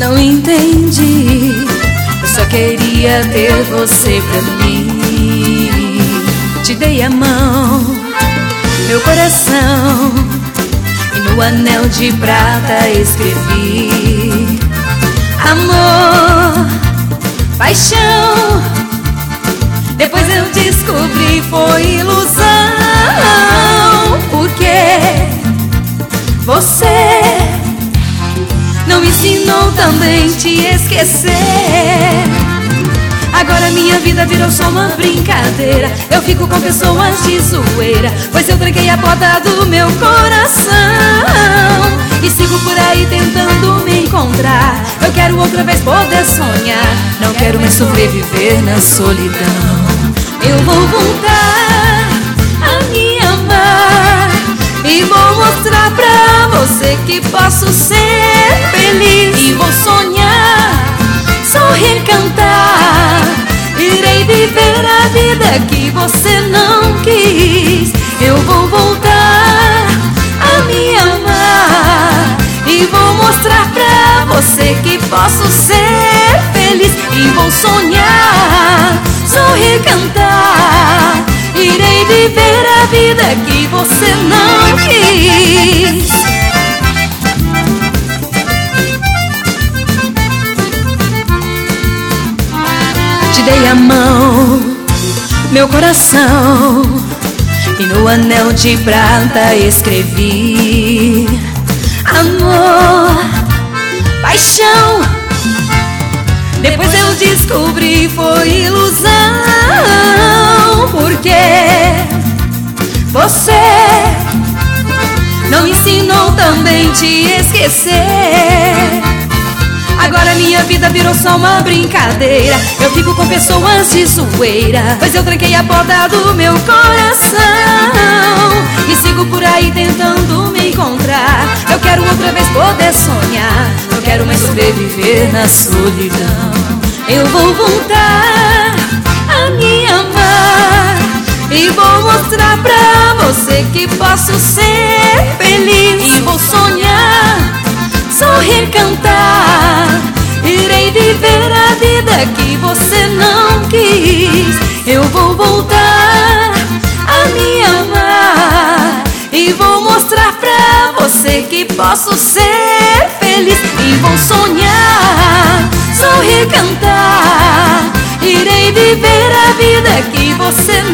não entendi. Eu só queria ter você pra mim. Te dei a mão, meu coração, e no anel de prata escrevi amor, paixão. Depois eu descobri foi ilusão, porque você não me ensinou também te esquecer. Agora minha vida virou só uma brincadeira. Eu fico com pessoas de zoeira, pois eu tranquei a porta do meu coração e sigo por aí tentando me encontrar. Eu quero outra vez poder sonhar, não quero mais sobreviver na solidão. Eu vou voltar a me amar e vou mostrar pra você que posso ser feliz. E vou sonhar, sorrir, cantar. Irei viver a vida que você não quis. Eu vou voltar a me amar e vou mostrar pra você que posso ser feliz. E vou sonhar, sorrir, cantar. Irei viver a vida que você não quis. Te dei a mão, meu coração, e no anel de prata escrevi amor, paixão. Depois eu descobri foi ilusão, porque você não ensinou também te esquecer. Agora minha vida virou só uma brincadeira. Eu fico com pessoas de zoeira, pois eu tranquei a porta do meu coração e sigo por aí tentando me encontrar. Eu quero outra vez poder sonhar, não quero mais sobreviver na solidão. Eu vou voltar a me amar e vou mostrar pra você que posso ser feliz. E vou sonhar, sorrir, cantar. Irei viver a vida que você não quis. Eu vou voltar a me amar e vou mostrar pra você que posso ser feliz. E vou sonhar, sorrir, cantar. Irei viver a vida que você